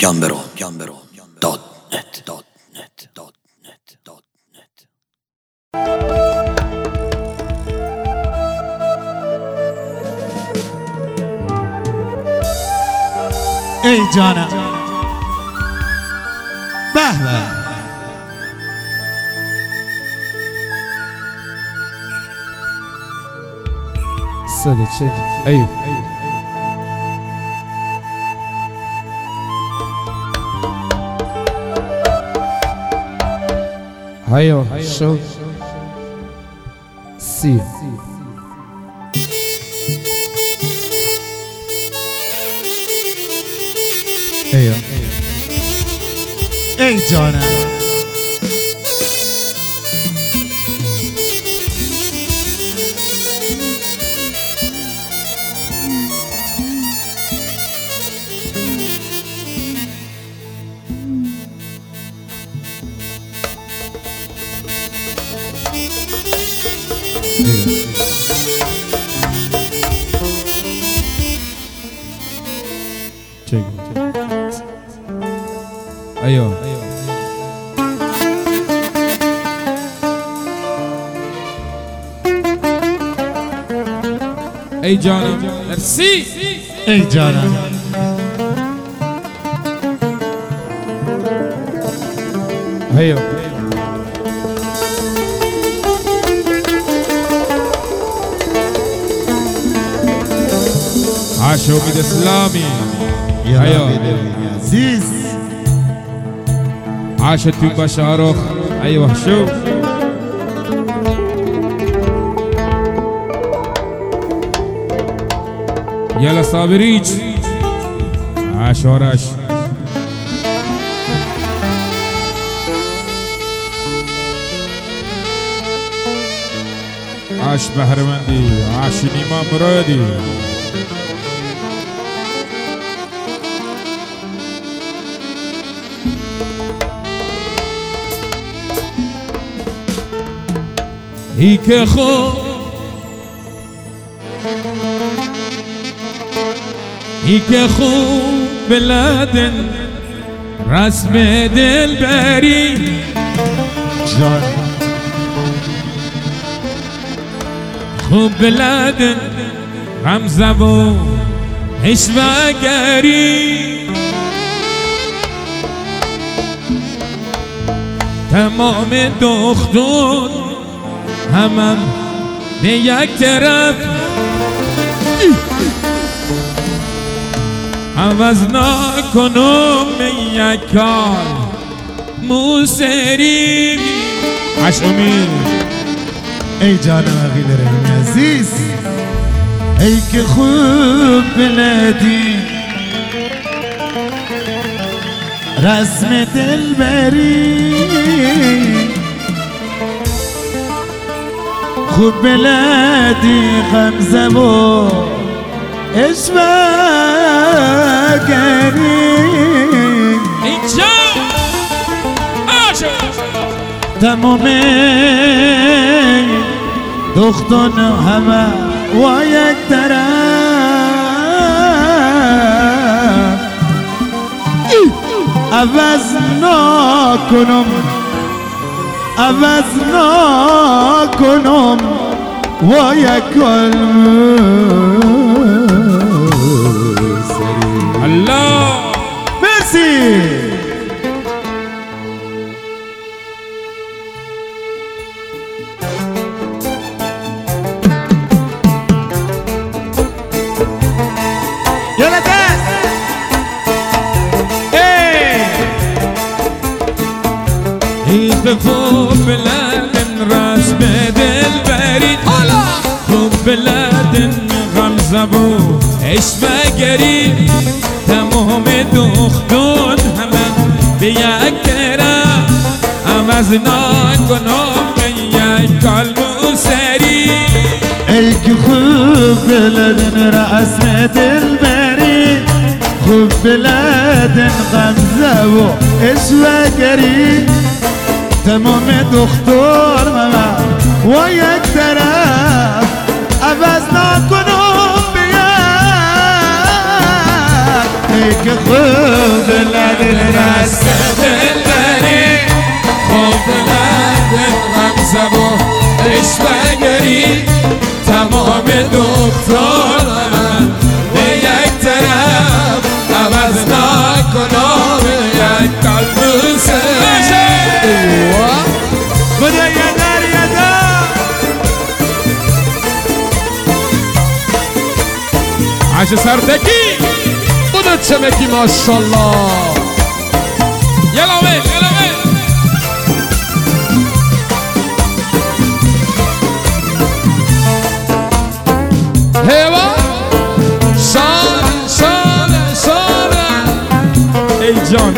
gamberå.net. ای جانم به به صدق شد ايوه ايوه شو سي ايوه ای جانم ايوه اي جانم مرسي ای جانم ايوه عاشوا بيد اسلامي ايوه عزیز عاشت توبا شاروخ ايوه شو يلا صابريج عاش وراش عاش بحرمندي عاش نيما مرادي هيك خو هيك خو بلاد رسم دلبری جان خوب بلاد غمزه و عشوه‌گری تمام دختون همم به یک طرف عوض نکنم یک کار موسری عشقمی ای جانم اقیل رحمی عزیز ای که خوب بلدی رسم دلبری خوب بلدی غمزه و عشوه‌گری اینجا عاشق تمام دختان همه و یک طرف عوض نکنم و یک الله مرسی يلا داس هيك خوب بلاد رسم دلبری خوب بلاد غمزه و عشوه‌گری تمام دختون همه به یک طرف عوض نکنم به یک کالبو سری ای که خوب بلدن رسم دلبری خوب بلدن غمزه و عشوه‌گری تمام دختر ماما و یک طرف عوض نکنم بیاد ای که خوب بلدن قلب سری بده یه در یه در عش سرتکی بده چمکی ماشالله یلا وی یلا وی هوا شانه ای جان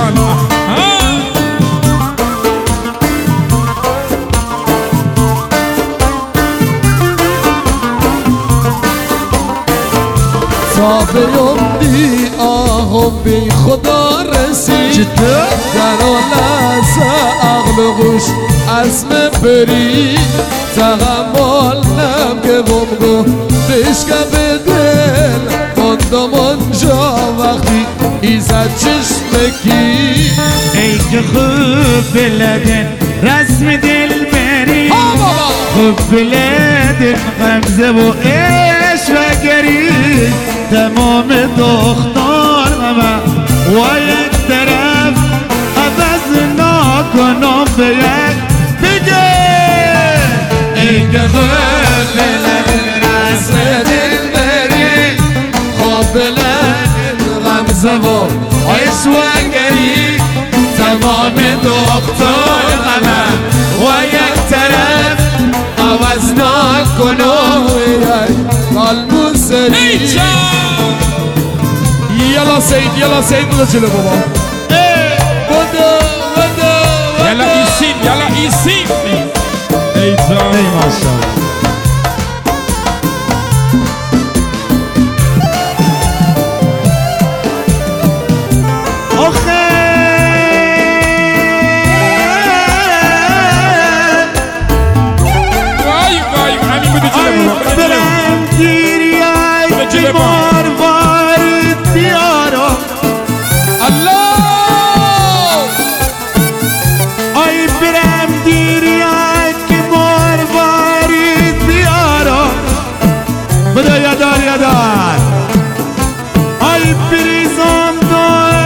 تا بیومدی آهم بی خدا رسید چطور؟ در آن لحظه عقل و گوش عزم بری تحمل نمگم گو بشکب دل ماندم آنجا وقتی ایزد چشمکی ای که خوب بلدن رسم دل بری خوب بلدن غمزه و عشق و گری تمام دختار و یک طرف عوض نکنم به یک بگه ای که خوب بلدن رسم دل بری خوب بلند غمزه و عشق و گری تمام دختار و یک طرف عوض نکنم قلب و سری ای جان یلا سید بده جلو بابا بده یلا ایسین ای جان ای ماشاءالله آخه وای همین بده جلو بابا برم گیری ای جلو بابا. مروارید بیارم الله آی برم گیری ای که مروارید بیارم بده یادار آی بریزم دار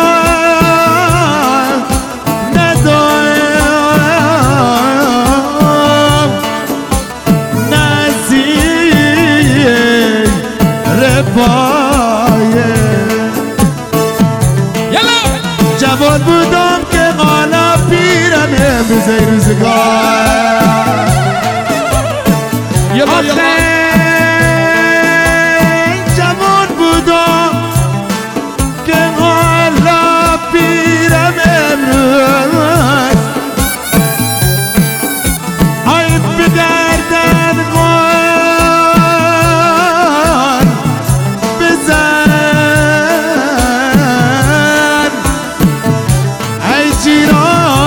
ندارم نزیر رفایه یلا جوان بودم که حالا پیرم امروز ای روزگار آخه جوان بودم که حالا پیرم امروز آی به دردن غار بزن ای جیران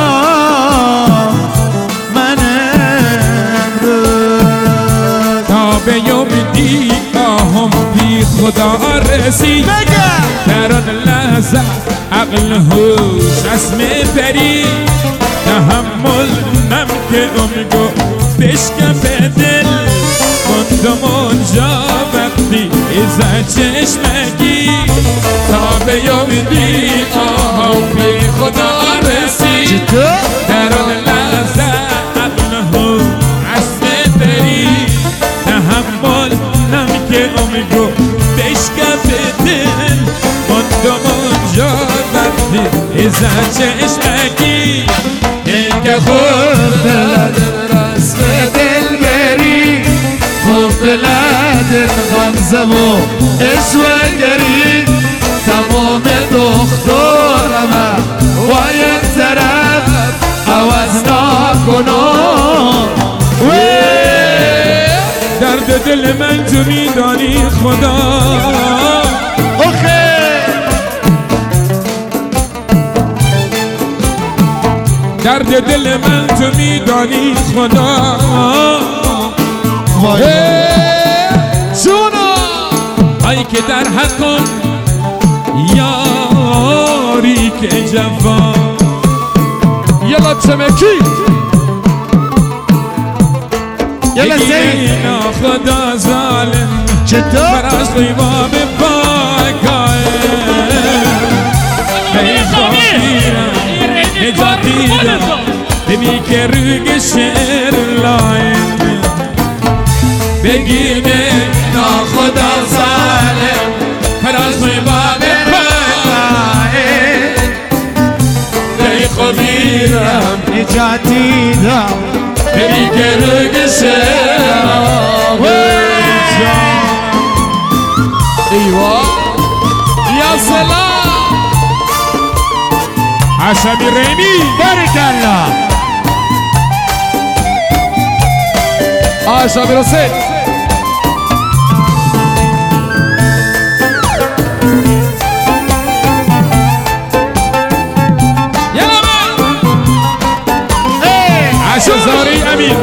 من امروز تا به یوم دیگاهم بی خدا رسید در آن لحظه عقل هوش اسم پری تحمل نم که امگو بشکف دل ماندم آنجا وقتی ازا چشمگی تا به یوم دیگاهم بی خدا رسید در آن لحظه عقل هوش اسم پری تحمل نم که امگو بشکف دل ماندم آنجا وقتی ازا چشمگی که خوب بلدن رسم دل بری خوب بلدن غمزه و عشق و گری تمام دخترم و یک طرف عوض نکنم درد دل من تو میدانی خدا آخه درد دل من تو میدانی خدا جونا ای که در حق کن یاری که جوان یلا چمکی یلا بگی سید خدا ظالم چطور؟ براش قیمام پاکای ای خواهی میکرگ شعر لایم بگینه ناخدا ظالم فراز باب ای خبیرم نجاتی دم میکرگ شعر ایوه یا سلام عشبی ریمی بارک الله آشا برسه یلا من عشب زاری امین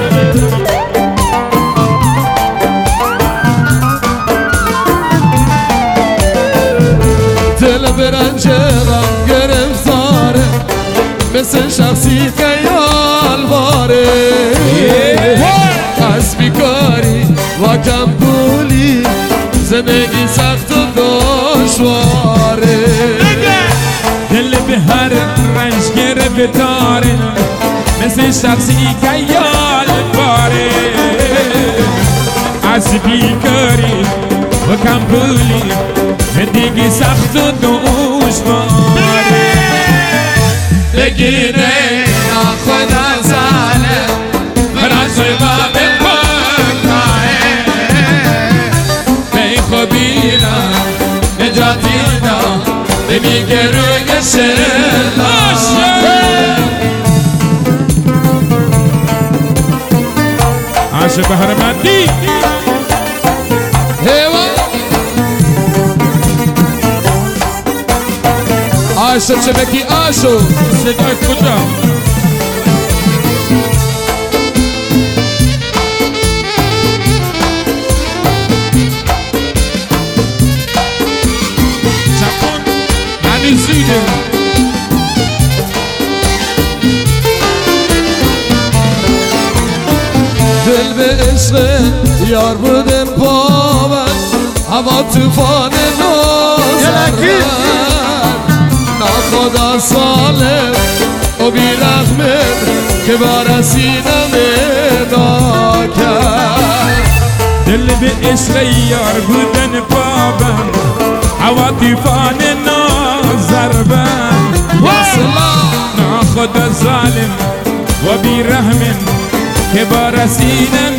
دل برنج غم گرفتاره مثل شخصی خیال باره از بیکاری و کم پولی زندگی سخت و دشواره دل به هر رنج گرفتاره مثل شخصی که یال باره از بیکاری و کم پولی زندگی سخت و دشواره بگیره ناخدا ظالم فراز باب ای خبیرم نجاتی دم میکرگ شعر عاشق بهرمندی هیوا آشو چه بکی آشو صدای کجا چپون همین زوده دل به عشق یار بودم پاون هوا توفان نازرد ناخدا سالم و بیرحمت که بارسیدم ناکرد دل به عشق یار بودن بابم هوا دیفان نازربن ناخدا ظالم و بیرحمن که بارسیدم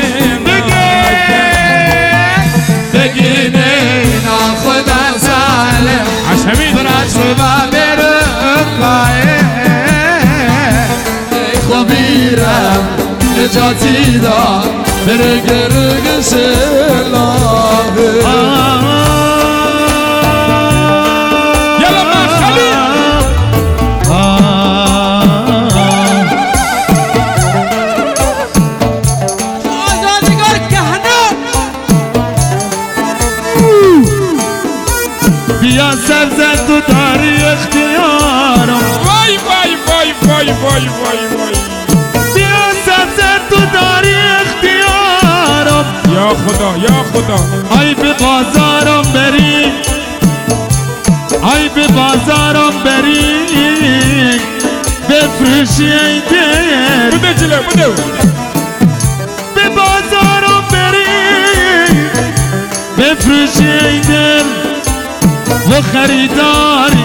بگینه ناخدا ظالم عشبین فراز باب ای خبیرم نجاتی دم بره گرگ شلابه یلا من خلیل بیا سرزد تو داری اختیارم وای وای وای وای وای وای وای بیا سرزد تو داری اختیارم یا خدا یا خدا ای به بازارم بری ای به بازارم بری بفروشی ای دل بده جلو بده به بازارم بری بفروشی ای دل و خریداری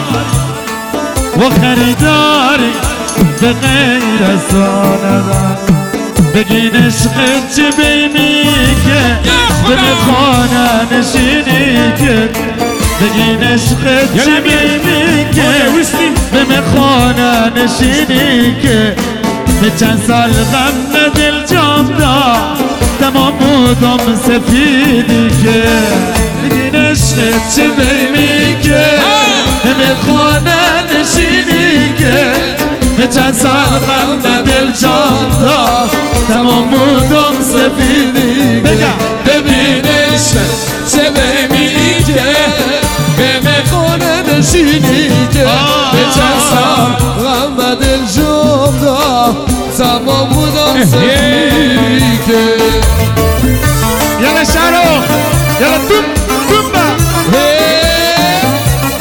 به غیر از ندارم بگین عشقت چه بیمی که به خانه نشینی که بگین عشقت چه بیمی که به خانه نشینی که به چند سال غم دل جام داد تمام بودم سفیدی که بگین عشقت چه بیمی که به خانه نشینی که به چند سال غم دل جام داد تمام بودم سفیدی ببینش چه بمیگه به مخونه نشینی که به چند سال غم و دل جم دا تمام بودم سفیدی که یلا شارو یلا تومبا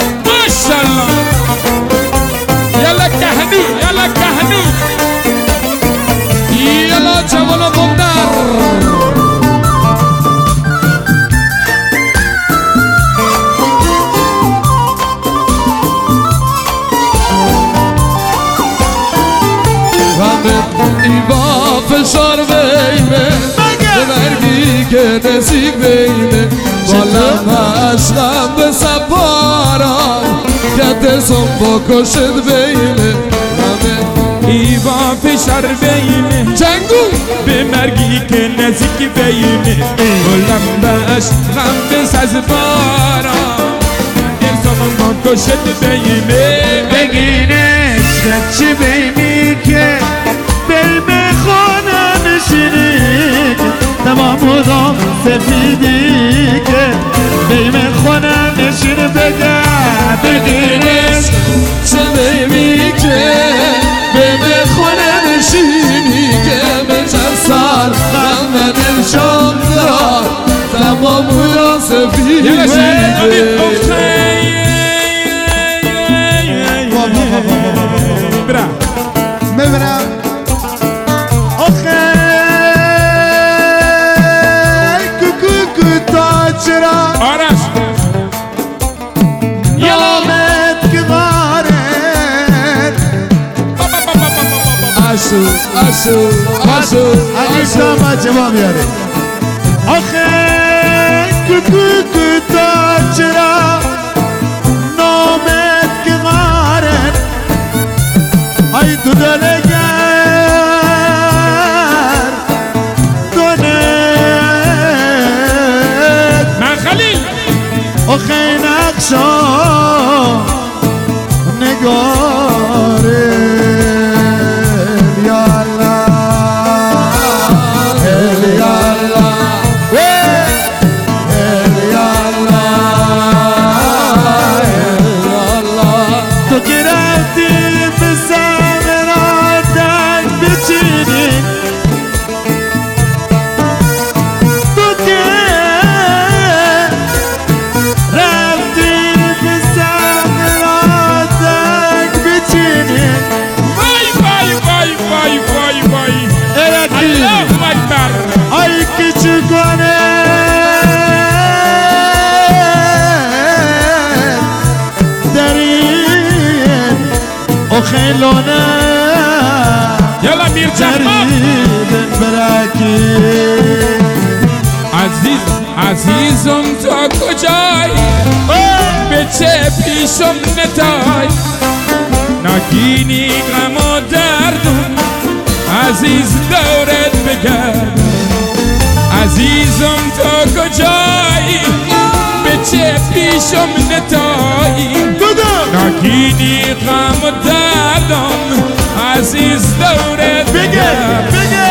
ماشاءالله یلا کهنو یلا کهنو که نزدیک بیمه بالم عشقم به سپارم که دستم بکشد بیمه ایوا فشار بیمه جنگو به مرگی که نزدیک بیمه بلم باش غم بساز بارم ارسام بکشد بیمه بگین عشقت چی بیمی که بیمه خانه نشینی که تمام سفیدی که بیمه خانه نشین بگه بگین عشق چه بیمی که به خونه نشینی که به چند سال غم و دلشم دار تمام بودا سفیده برا میبرم آخه کوکو تا چرا آرش یامت که غارت آشو عزیز دامه جواب یاره آخه کوکو تا چرا نامت که غارت ای تو دلگر دونت من خلیل آخه نقشا نگاره خیلونه یلا میر جهمات عزیزم تا کجای به چه پیشم نتای نگینی غم و دردم عزیز دورت بگرد عزیزم تا کجای به چه پیشم نتای نگینی غم و دردم عزیز دورت بگرد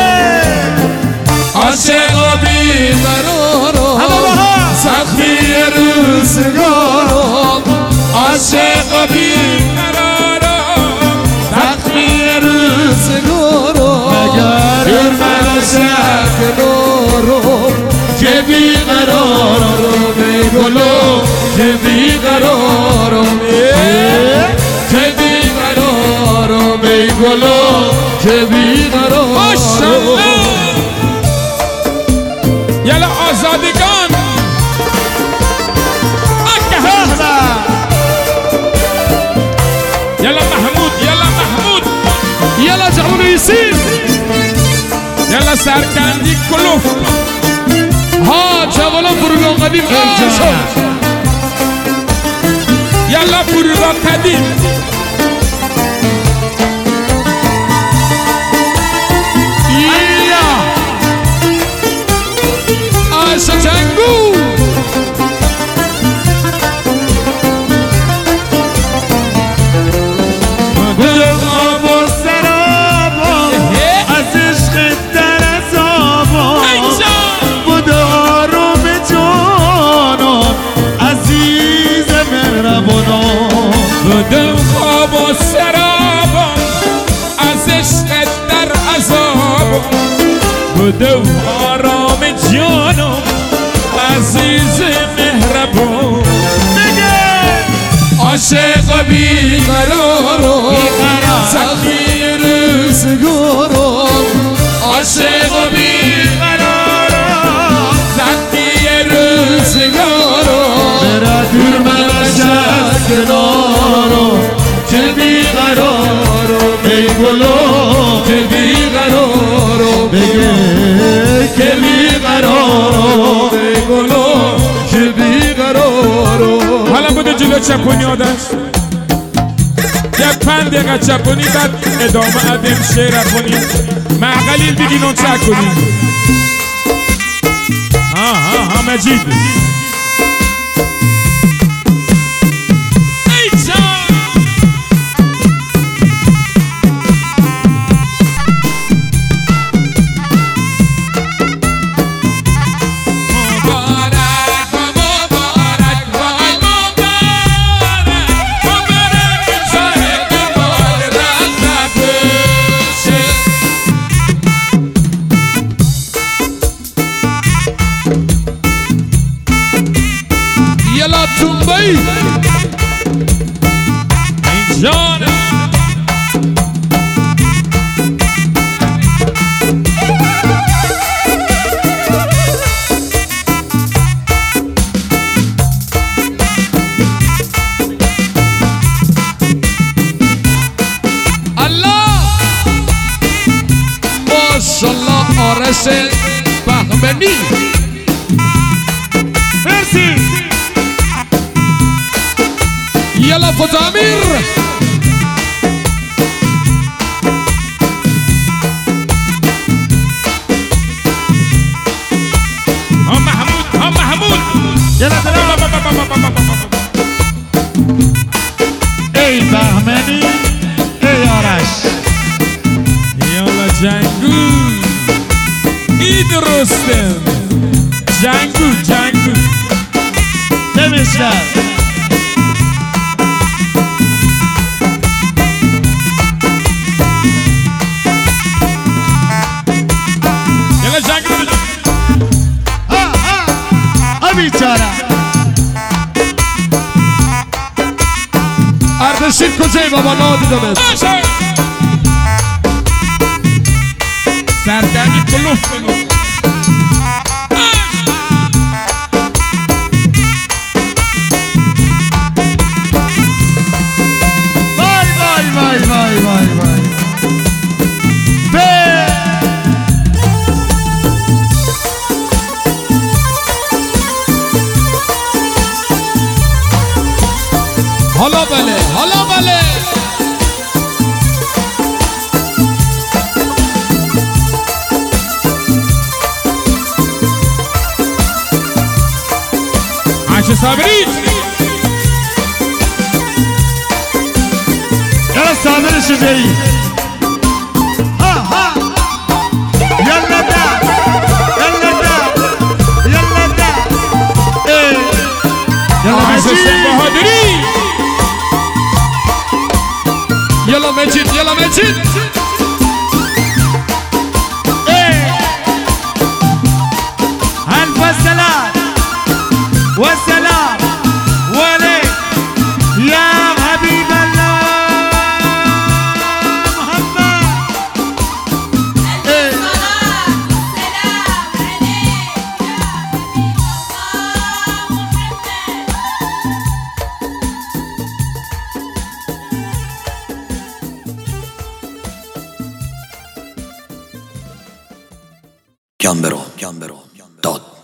عاشق و بیقرارم سختی روزگارم عاشق و بیقرارم سختی روزگارم مگر من شکنارم که بیقرارم ای گلو که بیقرارم که بیقرارم ای گلو که بیقرارم ماشاءالله یلا آزادگان یلا محمود یلا جعون یسین یلا سرکندی کلوف ها جوالا فرودگاه قدیم اینجا یلا فرودگاه قدیم آشا جنگو آب و سرابا از عشق در عذابا بود آروم جانم عزیز مهربانم بدم خواب و سرابم از عشق در عذابم بدم آرام جانم عزیز مهربان عاشق بیقرارم سختی روزگارم عاشق بیقرارم سختی روزگارم برا دور من کنارم که بیقرارم ای گلو که بیقرارم بگه که بیقرارم حالا چپونی آدش یه 5 دقیقه چپونی بعد ادامه ادم شعر خونی معقلیل بگین اون چک کنی ها مجید تنبی جانه الله ماشالله آرش بهمنی مرسی يلا فتامير هم محمود يلا سلام ای بهمنی ای آرش یالا جنگو اید رستم جنگو نمیشتر یالا جنگو بیچاره اردشیر کجای بابا نادیدمت سردنی کلوف کنو وای حالا بله عاش صابری يلا صابر الشجعي ها يلا دا ايه يلا عاش حسین بهادری يلا مجید ألف السلام والسلام وليك يا حبيب الله محمد Chiambero.